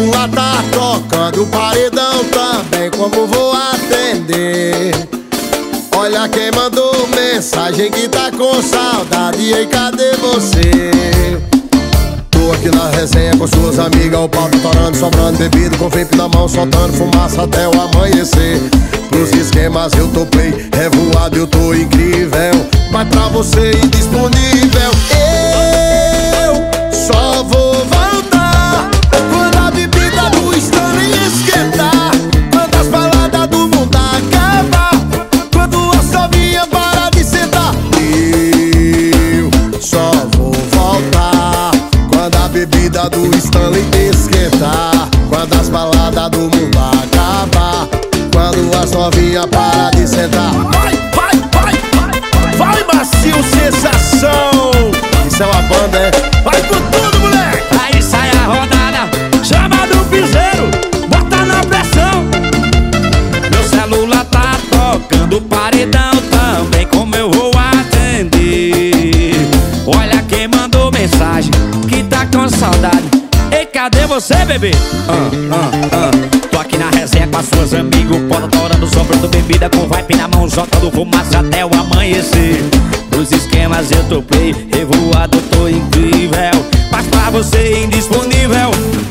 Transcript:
celular tá tocando, o paredão também, como vou atender? Olha quem mandou mensagem que tá com saudade, e aí cadê você? Tô aqui na resenha com suas amigas, o pau tá torando, sobrando bebido, com vape na mão, soltando fumaça até o amanhecer. Pros esquemas eu topei, revoado eu tô incrível, mas pra você indisponível. Eu só vou voltar quando a bebida do Stanley esquentar, quando as baladas do mundo acabar, quando a sovinha parar de sentar. Eu só vou voltar quando a bebida do Stanley esquentar, quando as baladas do mundo acabar, quando as novinhas parar de sentar. Vai, vai, vai, vai, vai, macio sensação. Isso é uma banda, é? Vai com tudo, moleque. Aí sai a rodada, chama do piseiro, bota na pressão. Meu celular tá tocando, o paredão também, como eu vou atender? Olha quem mandou mensagem que tá com saudade. Ei, cadê você, bebê? Tô aqui na resenha com as suas amigas, o pó torando, sobrando bebida, com vibe na mão, jogando fumaça até o amanhecer. Os esquemas eu topei, revoado, tô incrível, mas pra você indisponível.